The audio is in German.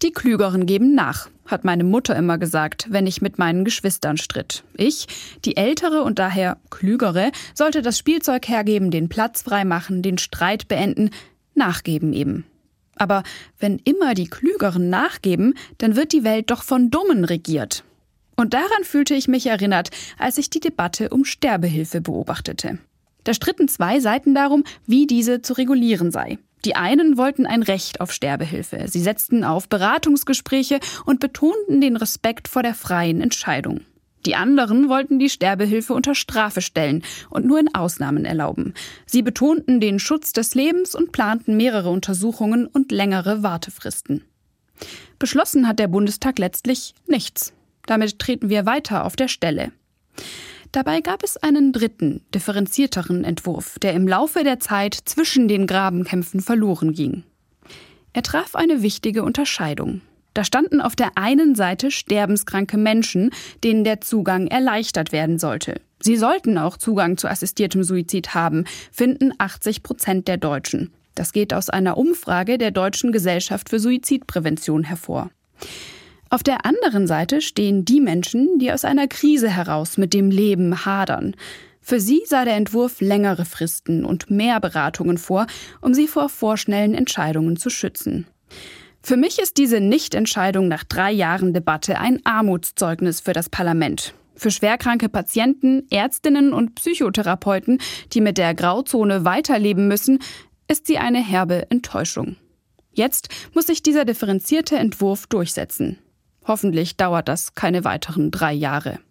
Die Klügeren geben nach, hat meine Mutter immer gesagt, wenn ich mit meinen Geschwistern stritt. Ich, die Ältere und daher Klügere, sollte das Spielzeug hergeben, den Platz freimachen, den Streit beenden, nachgeben eben. Aber wenn immer die Klügeren nachgeben, dann wird die Welt doch von Dummen regiert. Und daran fühlte ich mich erinnert, als ich die Debatte um Sterbehilfe beobachtete. Da stritten zwei Seiten darum, wie diese zu regulieren sei. Die einen wollten ein Recht auf Sterbehilfe. Sie setzten auf Beratungsgespräche und betonten den Respekt vor der freien Entscheidung. Die anderen wollten die Sterbehilfe unter Strafe stellen und nur in Ausnahmen erlauben. Sie betonten den Schutz des Lebens und planten mehrere Untersuchungen und längere Wartefristen. Beschlossen hat der Bundestag letztlich nichts. Damit treten wir weiter auf der Stelle. Dabei gab es einen dritten, differenzierteren Entwurf, der im Laufe der Zeit zwischen den Grabenkämpfen verloren ging. Er traf eine wichtige Unterscheidung. Da standen auf der einen Seite sterbenskranke Menschen, denen der Zugang erleichtert werden sollte. Sie sollten auch Zugang zu assistiertem Suizid haben, finden 80% der Deutschen. Das geht aus einer Umfrage der Deutschen Gesellschaft für Suizidprävention hervor. Auf der anderen Seite stehen die Menschen, die aus einer Krise heraus mit dem Leben hadern. Für sie sah der Entwurf längere Fristen und mehr Beratungen vor, um sie vor vorschnellen Entscheidungen zu schützen. Für mich ist diese Nichtentscheidung nach 3 Jahren Debatte ein Armutszeugnis für das Parlament. Für schwerkranke Patienten, Ärztinnen und Psychotherapeuten, die mit der Grauzone weiterleben müssen, ist sie eine herbe Enttäuschung. Jetzt muss sich dieser differenzierte Entwurf durchsetzen. Hoffentlich dauert das keine weiteren 3 Jahre.